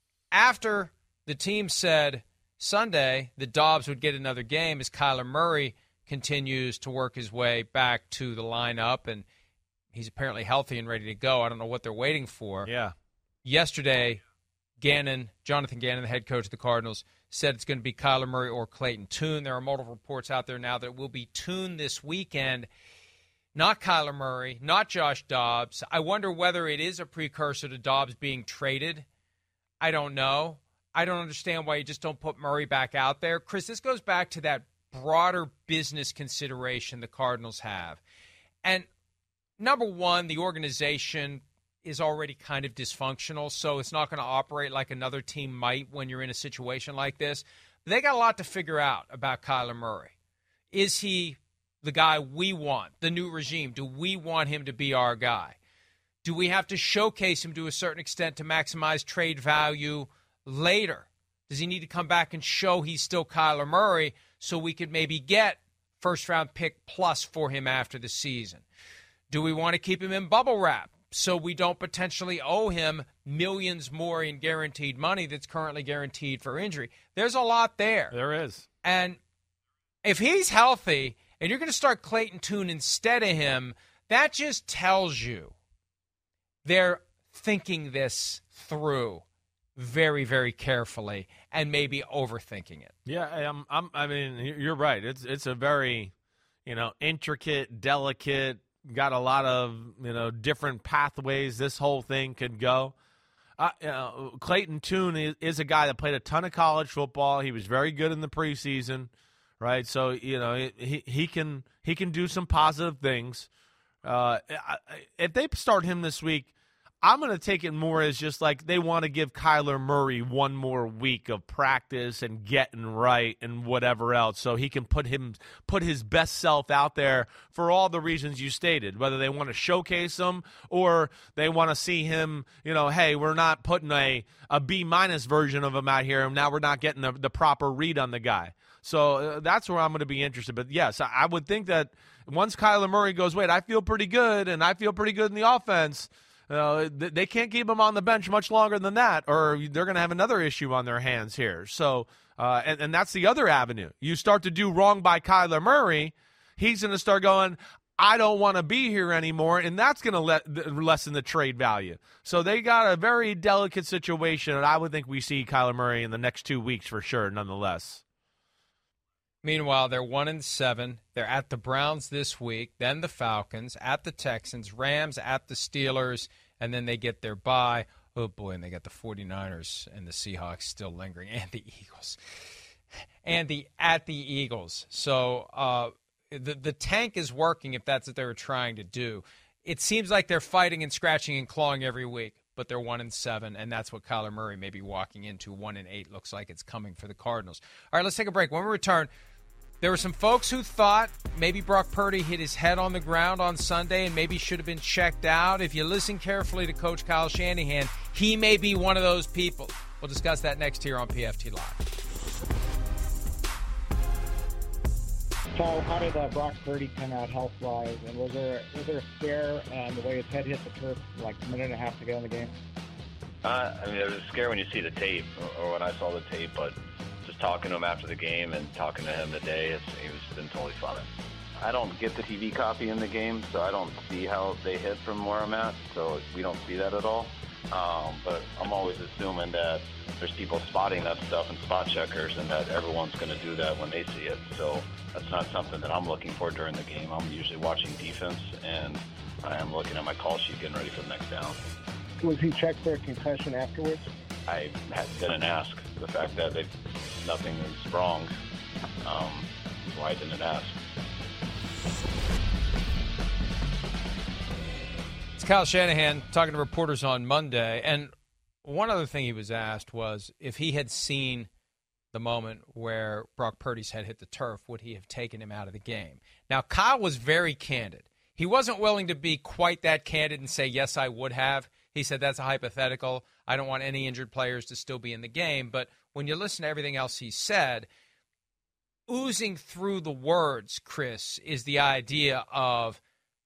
after the team said Sunday that Dobbs would get another game as Kyler Murray continues to work his way back to the lineup, and he's apparently healthy and ready to go. I don't know what they're waiting for. Yeah. Yesterday, Gannon, Jonathan Gannon, the head coach of the Cardinals, said it's going to be Kyler Murray or Clayton Tune. There are multiple reports out there now that it will be Tune this weekend, not Kyler Murray, not Josh Dobbs. I wonder whether it is a precursor to Dobbs being traded. I don't know. I don't understand why you just don't put Murray back out there. Chris, this goes back to that broader business consideration the Cardinals have. And number one, the organization is already kind of dysfunctional, so it's not going to operate like another team might when you're in a situation like this. But they got a lot to figure out about Kyler Murray. Is he the guy we want, the new regime? Do we want him to be our guy? Do we have to showcase him to a certain extent to maximize trade value later? Does he need to come back and show he's still Kyler Murray so we could maybe get first-round pick plus for him after the season? Do we want to keep him in bubble wrap so we don't potentially owe him millions more in guaranteed money that's currently guaranteed for injury? There's a lot there. There is. And if he's healthy and you're going to start Clayton Tune instead of him, that just tells you they're thinking this through very, very carefully and maybe overthinking it. Yeah, I'm, I'm, I mean, you're right. It's it's a very, you know, intricate, delicate, got a lot of, you know, different pathways this whole thing could go. Uh, you know, Clayton Tune is, is a guy that played a ton of college football. He was very good in the preseason, right? So, you know, he he can he can do some positive things. Uh, if they start him this week, I'm going to take it more as just like they want to give Kyler Murray one more week of practice and getting right and whatever else so he can put him put his best self out there for all the reasons you stated, whether they want to showcase him or they want to see him, you know, hey, we're not putting a, a B-minus version of him out here, and now we're not getting the, the proper read on the guy. So uh, that's where I'm going to be interested. But, yes, I, I would think that once Kyler Murray goes, wait, I feel pretty good, and I feel pretty good in the offense, Uh, they can't keep him on the bench much longer than that, or they're going to have another issue on their hands here. So, uh, and, and that's the other avenue. You start to do wrong by Kyler Murray, he's going to start going, I don't want to be here anymore, and that's going to let lessen the trade value. So they got a very delicate situation, and I would think we see Kyler Murray in the next two weeks for sure, nonetheless. Meanwhile, they're one and seven. They're at the Browns this week, then the Falcons, at the Texans, Rams, at the Steelers, and then they get their bye. Oh, boy, and they got the 49ers and the Seahawks still lingering, and the Eagles. And the at the Eagles. So uh, the, the tank is working if that's what they were trying to do. It seems like they're fighting and scratching and clawing every week, but they're one and seven, and that's what Kyler Murray may be walking into. One and eight looks like it's coming for the Cardinals. All right, let's take a break. When we return, there were some folks who thought maybe Brock Purdy hit his head on the ground on Sunday and maybe should have been checked out. If you listen carefully to Coach Kyle Shanahan, he may be one of those people. We'll discuss that next here on P F T Live. So how did uh, Brock Purdy come out health-wise, and was there was there a scare um, the way his head hit the turf like a minute and a half to go in the game? Uh, I mean, it was a scare when you see the tape, or, or when I saw the tape, but just talking to him after the game and talking to him today, it's, it was been totally fine. I don't get the T V copy in the game, so I don't see how they hit from where I'm at, so we don't see that at all. Um, but I'm always assuming that there's people spotting that stuff and spot checkers, and that everyone's going to do that when they see it. So that's not something that I'm looking for during the game. I'm usually watching defense, and I am looking at my call sheet, getting ready for the next down. Was he checked for a concussion afterwards? I had, didn't ask. The fact that they, nothing is wrong, um, so I didn't ask. It's Kyle Shanahan talking to reporters on Monday, and one other thing he was asked was if he had seen the moment where Brock Purdy's head hit the turf, would he have taken him out of the game? Now, Kyle was very candid. He wasn't willing to be quite that candid and say, yes, I would have. He said, that's a hypothetical. I don't want any injured players to still be in the game. But when you listen to everything else he said, oozing through the words, Chris, is the idea of,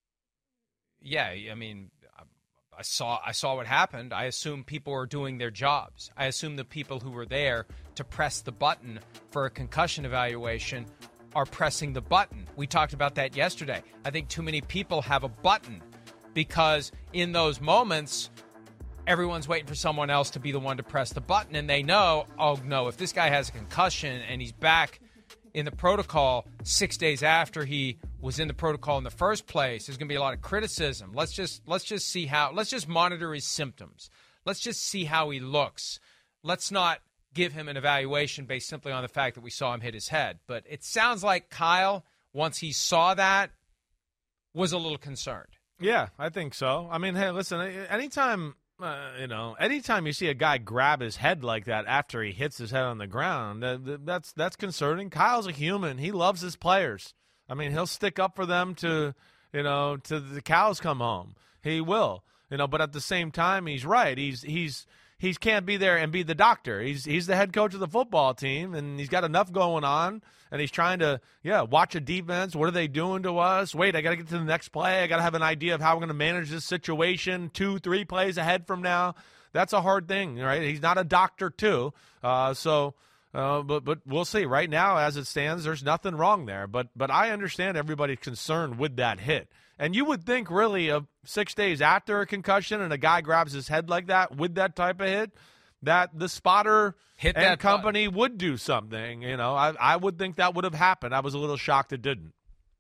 yeah, I mean, I saw I saw what happened. I assume people are doing their jobs. I assume the people who were there to press the button for a concussion evaluation are pressing the button. We talked about that yesterday. I think too many people have a button because in those moments, everyone's waiting for someone else to be the one to press the button, and they know, oh, no, if this guy has a concussion and he's back in the protocol six days after he was in the protocol in the first place, there's going to be a lot of criticism. Let's just let's just see how, let's just monitor his symptoms. Let's just see how he looks. Let's not give him an evaluation based simply on the fact that we saw him hit his head. But it sounds like Kyle, once he saw that, was a little concerned. Yeah, I think so. I mean, hey, listen, anytime, uh, you know, anytime you see a guy grab his head like that after he hits his head on the ground, that, that's that's concerning. Kyle's a human. He loves his players. I mean, he'll stick up for them to, you know, to the cows come home. He will, you know, but at the same time, he's right. He's he's he can't be there and be the doctor. He's he's the head coach of the football team, and he's got enough going on, and he's trying to, yeah, watch a defense. What are they doing to us? Wait, I got to get to the next play. I got to have an idea of how we're going to manage this situation two, three plays ahead from now. That's a hard thing, right? He's not a doctor, too. Uh, so, uh, but but we'll see. Right now, as it stands, there's nothing wrong there. But but I understand everybody's concerned with that hit. And you would think, really, of six days after a concussion and a guy grabs his head like that with that type of hit, that the spotter hit and that company button. would do something. You know, I, I would think that would have happened. I was a little shocked it didn't.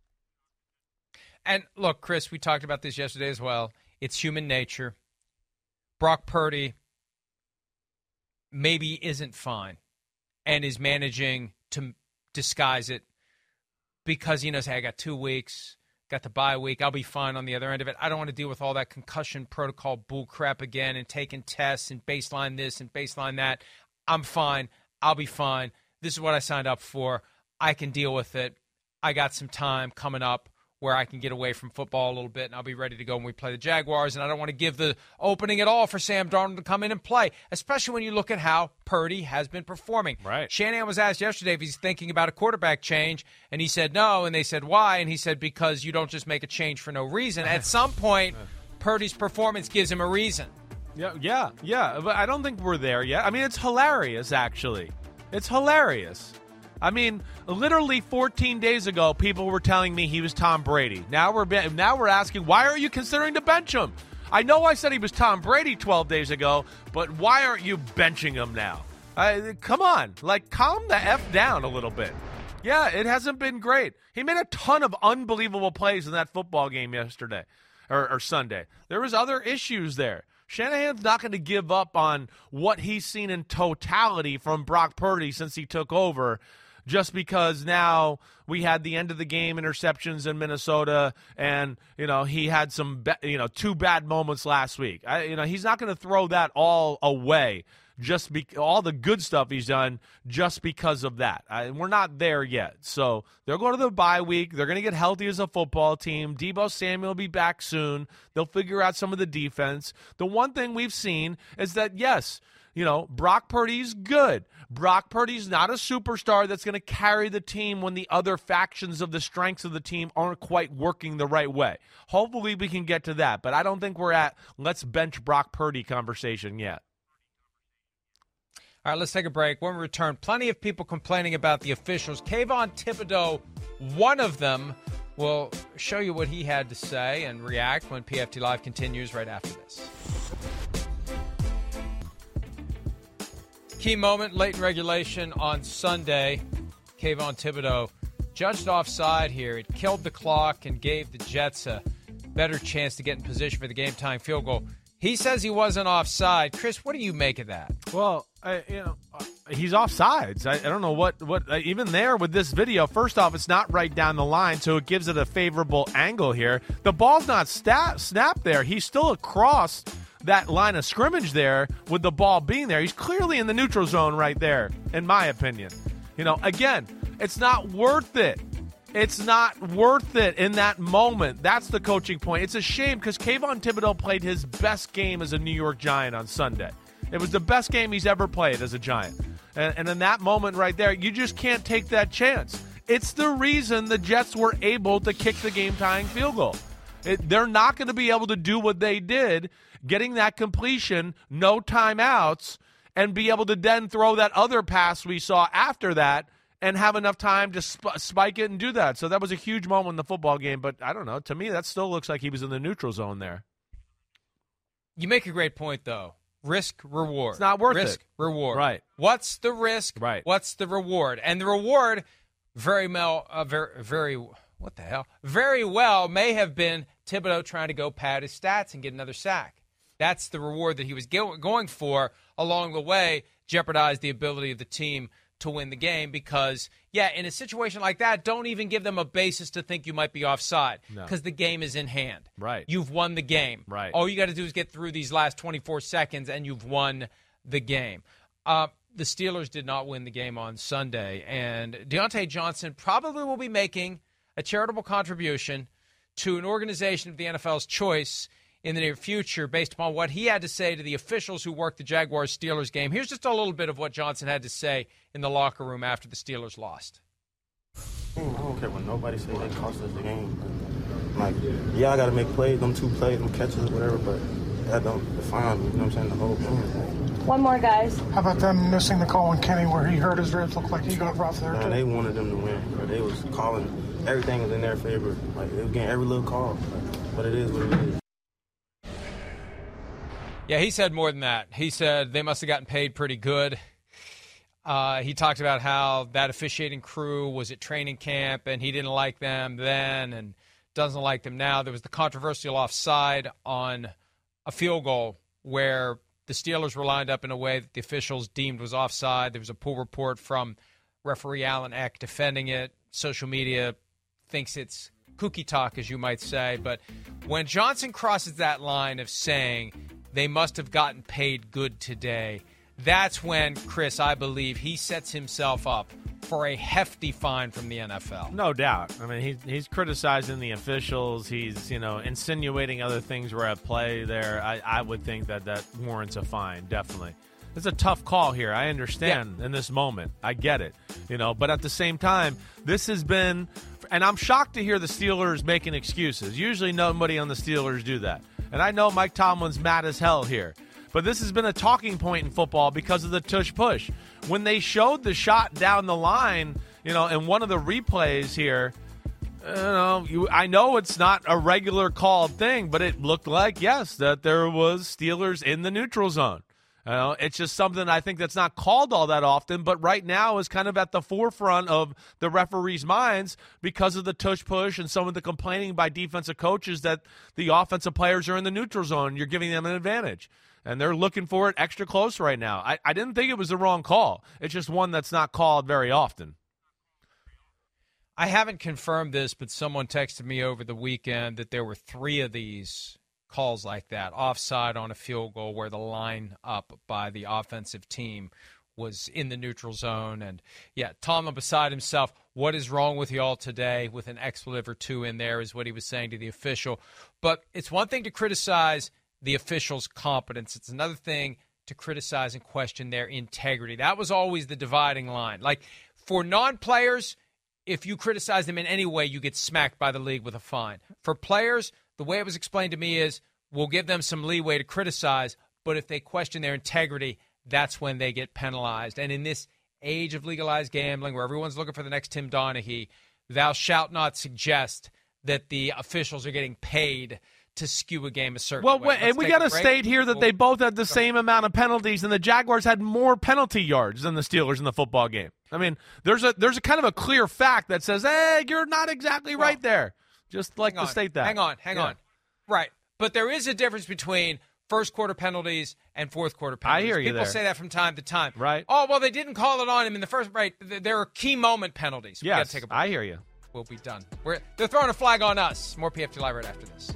And look, Chris, we talked about this yesterday as well. It's human nature. Brock Purdy maybe isn't fine and is managing to disguise it because he knows, hey, I got two weeks. got the bye week. I'll be fine on the other end of it. I don't want to deal with all that concussion protocol bull crap again and taking tests and baseline this and baseline that. I'm fine. I'll be fine. This is what I signed up for. I can deal with it. I got some time coming up where I can get away from football a little bit, and I'll be ready to go when we play the Jaguars. And I don't want to give the opening at all for Sam Darnold to come in and play, especially when you look at how Purdy has been performing. Right. Shanahan was asked yesterday if he's thinking about a quarterback change, and he said no, and they said why, and he said because you don't just make a change for no reason. At some point, Purdy's performance gives him a reason. Yeah, yeah, yeah, but I don't think we're there yet. I mean, it's hilarious, actually. It's hilarious. I mean, literally fourteen days ago, people were telling me he was Tom Brady. Now we're now we're asking, why are you considering to bench him? I know I said he was Tom Brady twelve days ago, but why aren't you benching him now? Uh, come on, like, calm the F down a little bit. Yeah, it hasn't been great. He made a ton of unbelievable plays in that football game yesterday or, or Sunday. There was other issues there. Shanahan's not going to give up on what he's seen in totality from Brock Purdy since he took over, just because now we had the end of the game interceptions in Minnesota, and you know he had some be- you know two bad moments last week. I, you know he's not going to throw that all away, just be- all the good stuff he's done just because of that. I, we're not there yet, so they'll go to the bye week. They're going to get healthy as a football team. Deebo Samuel will be back soon. They'll figure out some of the defense. The one thing we've seen is that yes, you know Brock Purdy's good. Brock Purdy's not a superstar that's going to carry the team when the other factions of the strengths of the team aren't quite working the right way. Hopefully we can get to that, but I don't think we're at let's bench Brock Purdy conversation yet. All right, let's take a break. When we return, plenty of people complaining about the officials. Kayvon Thibodeau, one of them, will show you what he had to say and react when P F T Live continues right after this. Key moment, late in regulation on Sunday. Kayvon Thibodeau judged offside here. It killed the clock and gave the Jets a better chance to get in position for the game-tying field goal. He says he wasn't offside. Chris, what do you make of that? Well, I, you know, uh, he's offsides. I, I don't know what, what uh, even there with this video, first off, it's not right down the line, so it gives it a favorable angle here. The ball's not sta- snapped there. He's still across that line of scrimmage there with the ball being there. He's clearly in the neutral zone right there, in my opinion. You know, again, it's not worth it. It's not worth it in that moment. That's the coaching point. It's a shame because Kayvon Thibodeau played his best game as a New York Giant on Sunday. It was the best game he's ever played as a Giant. And, and in that moment right there, you just can't take that chance. It's the reason the Jets were able to kick the game-tying field goal. It, they're not going to be able to do what they did, getting that completion, no timeouts, and be able to then throw that other pass we saw after that and have enough time to sp- spike it and do that. So that was a huge moment in the football game, but I don't know. To me, that still looks like he was in the neutral zone there. You make a great point, though. Risk, reward. It's not worth risk, it. Risk, reward. Right. What's the risk? Right. What's the reward? And the reward, very well, uh, very, very, what the hell? Very well may have been Thibodeau trying to go pad his stats and get another sack. That's the reward that he was go- going for along the way, jeopardized the ability of the team to win the game because, yeah, in a situation like that, don't even give them a basis to think you might be offside because no. the game is in hand. Right. You've won the game. Right. All you got to do is get through these last twenty-four seconds, and you've won the game. Uh, the Steelers did not win the game on Sunday, and Deontay Johnson probably will be making a charitable contribution to an organization of the N F L's choice in the near future based upon what he had to say to the officials who worked the Jaguars-Steelers game. Here's just a little bit of what Johnson had to say in the locker room after the Steelers lost. I don't care what nobody says they cost us the game. Like, yeah, I got to make plays, them two plays, them catches, whatever, but that don't define me, you know what I'm saying, the whole game. One more, guys. How about them missing the call on Kenny where he hurt his ribs? Looked like he got rough there, nah, too. They wanted them to win, bro. They was calling, everything was in their favor. Like, they was getting every little call, but it is what it is. Yeah, he said more than that. He said they must have gotten paid pretty good. Uh, he talked about how that officiating crew was at training camp and he didn't like them then and doesn't like them now. There was the controversial offside on a field goal where the Steelers were lined up in a way that the officials deemed was offside. There was a pull report from referee Alan Eck defending it. Social media thinks it's kooky talk, as you might say. But when Johnson crosses that line of saying they must have gotten paid good today, that's when, Chris, I believe he sets himself up for a hefty fine from the N F L. No doubt. I mean, he's, he's criticizing the officials. He's, you know, insinuating other things were at play there. I, I would think that that warrants a fine, definitely. It's a tough call here. I understand yeah. in this moment. I get it. You know, but at the same time, this has been – and I'm shocked to hear the Steelers making excuses. Usually nobody on the Steelers do that. And I know Mike Tomlin's mad as hell here. But this has been a talking point in football because of the tush-push. When they showed the shot down the line, you know, in one of the replays here, you know, you, I know it's not a regular called thing, but it looked like, yes, that there was Steelers in the neutral zone. You know, it's just something I think that's not called all that often, but right now is kind of at the forefront of the referees' minds because of the tush-push and some of the complaining by defensive coaches that the offensive players are in the neutral zone. You're giving them an advantage. And they're looking for it extra close right now. I, I didn't think it was the wrong call. It's just one that's not called very often. I haven't confirmed this, but someone texted me over the weekend that there were three of these calls like that, offside on a field goal where the line up by the offensive team was in the neutral zone. And, yeah, Tomlin beside himself, what is wrong with y'all today, with an expletive or two in there is what he was saying to the official. But it's one thing to criticize the official's competence. It's another thing to criticize and question their integrity. That was always the dividing line. Like, for non-players, if you criticize them in any way, you get smacked by the league with a fine. For players, the way it was explained to me is we'll give them some leeway to criticize, but if they question their integrity, that's when they get penalized. And in this age of legalized gambling where everyone's looking for the next Tim Donaghy, thou shalt not suggest that the officials are getting paid to skew a game a certain well, way. Well, and we got to state here that we'll, they both had the same amount of penalties, and the Jaguars had more penalty yards than the Steelers in the football game. I mean, there's a there's a kind of a clear fact that says, hey, you're not exactly well, right there. Just like to on, state that. Hang on, hang yeah. on. Right. But there is a difference between first quarter penalties and fourth quarter penalties. I hear you People there. say that from time to time. Right. Oh, well, they didn't call it on him in the first. Right. There are key moment penalties. We yes, gotta take a break. I hear you. We'll be done. We're, they're throwing a flag on us. More P F T Live right after this.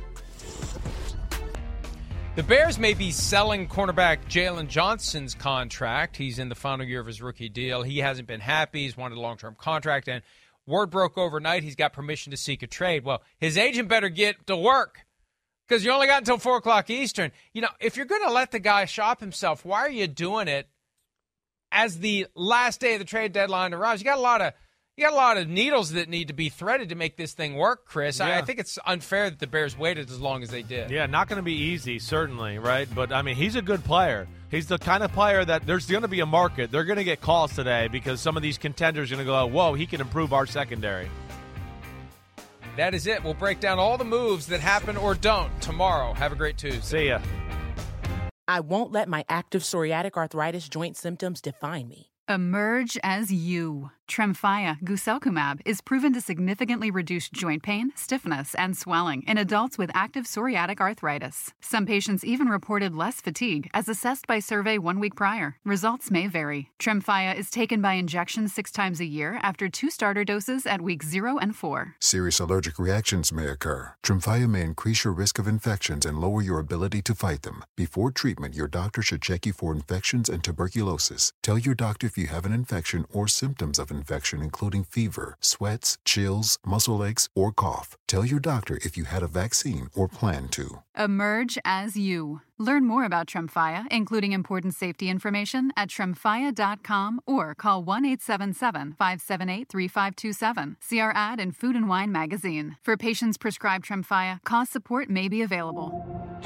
The Bears may be selling cornerback Jalen Johnson's contract. He's in the final year of his rookie deal. He hasn't been happy. He's wanted a long-term contract, and word broke overnight he's got permission to seek a trade. Well, his agent better get to work because you only got until four o'clock Eastern. You know, if you're going to let the guy shop himself, why are you doing it as the last day of the trade deadline arrives? You got a lot of You got a lot of needles that need to be threaded to make this thing work, Chris. Yeah. I, I think it's unfair that the Bears waited as long as they did. Yeah, not going to be easy, certainly, right? But, I mean, he's a good player. He's the kind of player that there's going to be a market. They're going to get calls today because some of these contenders are going to go, whoa, he can improve our secondary. That is it. We'll break down all the moves that happen or don't tomorrow. Have a great Tuesday. See ya. I won't let my active psoriatic arthritis joint symptoms define me. Emerge as you. Tremfya guselkumab is proven to significantly reduce joint pain, stiffness, and swelling in adults with active psoriatic arthritis. Some patients even reported less fatigue as assessed by survey one week prior. Results may vary. Tremfya is taken by injection six times a year after two starter doses at weeks zero and four. Serious allergic reactions may occur. Tremfya may increase your risk of infections and lower your ability to fight them. Before treatment, your doctor should check you for infections and tuberculosis. Tell your doctor if you have an infection or symptoms of infection, including fever, sweats, chills, muscle aches, or cough. Tell your doctor if you had a vaccine or plan to. Emerge as you. Learn more about Tremfya, including important safety information, at tremfya dot com or call one eight seven seven, five seven eight, three five two seven. See our ad in Food and Wine magazine. For patients prescribed Tremfya, cost support may be available.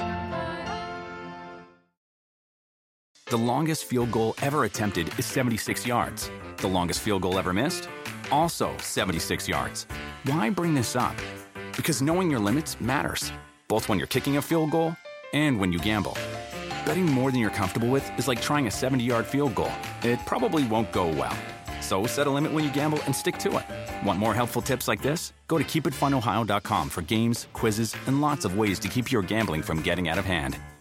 The longest field goal ever attempted is seventy-six yards. The longest field goal ever missed? Also seventy-six yards. Why bring this up? Because knowing your limits matters, both when you're kicking a field goal and when you gamble. Betting more than you're comfortable with is like trying a seventy-yard field goal. It probably won't go well. So set a limit when you gamble and stick to it. Want more helpful tips like this? Go to keep it fun ohio dot com for games, quizzes, and lots of ways to keep your gambling from getting out of hand.